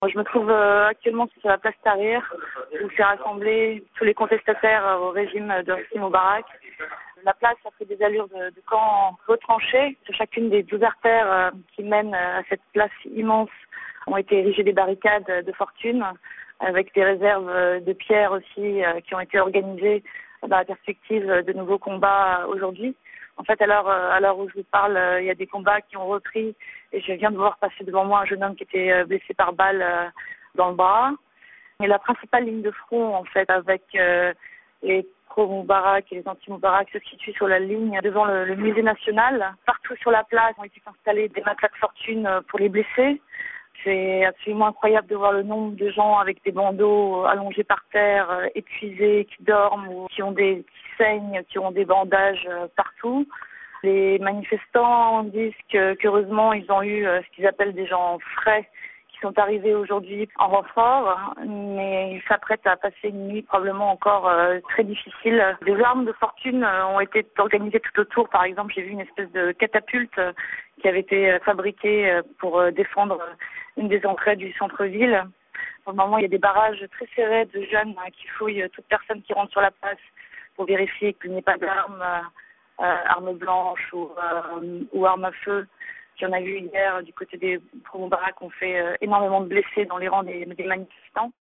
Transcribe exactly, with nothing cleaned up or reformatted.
Je me trouve euh, actuellement sur la place Tahrir, où s'est rassemblés tous les contestataires euh, au régime de Hosni Moubarak. La place a pris des allures de, de camp retranché. Sur chacune des douze artères euh, qui mènent euh, à cette place immense ont été érigées des barricades de fortune, avec des réserves euh, de pierres aussi euh, qui ont été organisées dans la perspective de nouveaux combats aujourd'hui. En fait, à l'heure, à l'heure où je vous parle, il y a des combats qui ont repris et je viens de voir passer devant moi un jeune homme qui était blessé par balle dans le bras. Et la principale ligne de front, en fait, avec euh, les pro-Moubarak et les anti-Moubarak se situe sur la ligne devant le, le musée national. Partout sur la place ont été installés des matelas de fortune pour les blessés. C'est absolument incroyable de voir le nombre de gens avec des bandeaux allongés par terre, épuisés, qui dorment ou qui ont des qui saignent, qui ont des bandages partout. Les manifestants disent que, qu'heureusement ils ont eu ce qu'ils appellent des gens frais qui sont arrivés aujourd'hui en renfort, mais ils s'apprêtent à passer une nuit probablement encore euh, très difficile. Des armes de fortune euh, ont été organisées tout autour. Par exemple, j'ai vu une espèce de catapulte euh, qui avait été fabriquée euh, pour euh, défendre euh, une des entrées du centre-ville. Pour le moment, il y a des barrages très serrés de jeunes euh, qui fouillent toute personne qui rentre sur la place pour vérifier qu'il n'y ait pas d'armes, euh, euh, armes blanches ou, euh, ou armes à feu. J'en ai vu hier du côté des pro-Moubarak, on fait euh, énormément de blessés dans les rangs des, des manifestants.